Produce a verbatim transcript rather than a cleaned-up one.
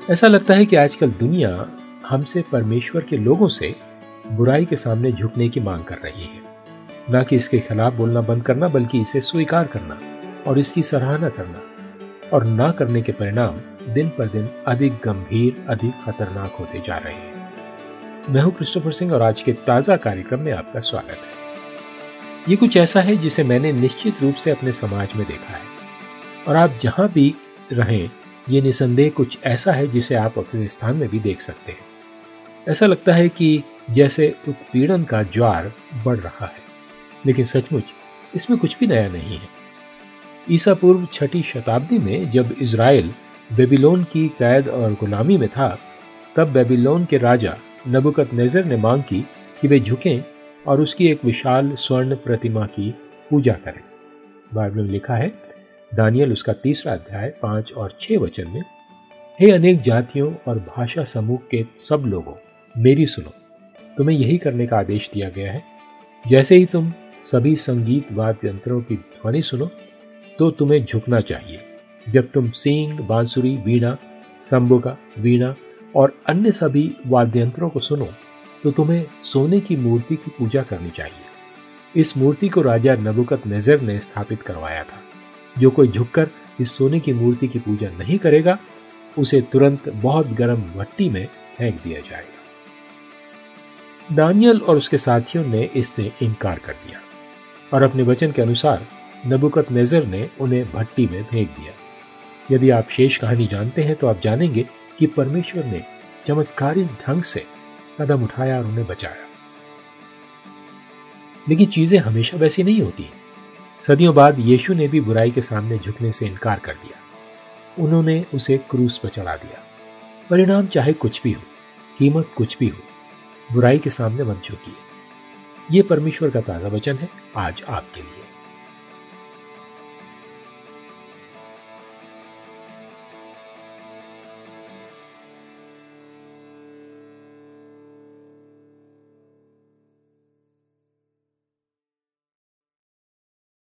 ऐसा लगता है कि आजकल दुनिया हमसे परमेश्वर के लोगों से बुराई के सामने झुकने की मांग कर रही है। ना कि इसके खिलाफ बोलना बंद करना, बल्कि इसे स्वीकार करना और इसकी सराहना करना। और ना करने के परिणाम दिन पर दिन अधिक गंभीर, अधिक खतरनाक होते जा रहे हैं। मैं हूं क्रिस्टोफर सिंह और आज के ताजा कार्यक्रम में आपका स्वागत है। ये कुछ ऐसा है जिसे मैंने निश्चित रूप से अपने समाज में देखा है, और आप जहां भी रहें, ये निसंदेह कुछ ऐसा है जिसे आप अपने स्थान में भी देख सकते हैं। ऐसा लगता है कि जैसे उत्पीड़न का ज्वार बढ़ रहा है, लेकिन सचमुच इसमें कुछ भी नया नहीं है। ईसा पूर्व छठी शताब्दी में जब इज़राइल बेबीलोन की कैद और गुलामी में था, तब बेबीलोन के राजा नबूकदनेस्सर ने मांग की कि वे झुकें और उसकी एक विशाल स्वर्ण प्रतिमा की पूजा करें। बाइबल में लिखा है, दानियल उसका तीसरा अध्याय पांच और छह वचन में, हे अनेक जातियों और भाषा समूह के सब लोगों, मेरी सुनो, तुम्हें यही करने का आदेश दिया गया है। जैसे ही तुम सभी संगीत वाद्य यंत्रों की ध्वनि सुनो तो तुम्हें झुकना चाहिए। जब तुम सींग, बांसुरी, वीणा, संबुका, वीणा और अन्य सभी वाद्य यंत्रों को सुनो तो तुम्हें सोने की मूर्ति की पूजा करनी चाहिए। इस मूर्ति को राजा नबूकदनेस्सर ने स्थापित करवाया था। जो कोई झुककर इस सोने की मूर्ति की पूजा नहीं करेगा, उसे तुरंत बहुत गर्म भट्टी में फेंक दिया जाएगा। दानियल और उसके साथियों ने इससे इनकार कर दिया और अपने वचन के अनुसार नबूकदनेस्सर ने उन्हें भट्टी में फेंक दिया। यदि आप शेष कहानी जानते हैं तो आप जानेंगे कि परमेश्वर ने चमत्कारी ढंग से कदम उठाया और उन्हें बचाया। लेकिन चीजें हमेशा वैसी नहीं होती। सदियों बाद यीशु ने भी बुराई के सामने झुकने से इनकार कर दिया। उन्होंने उसे क्रूस पर चढ़ा दिया। परिणाम चाहे कुछ भी हो, कीमत कुछ भी हो, बुराई के सामने मत झुकिए। ये परमेश्वर का ताजा वचन है आज आपके लिए।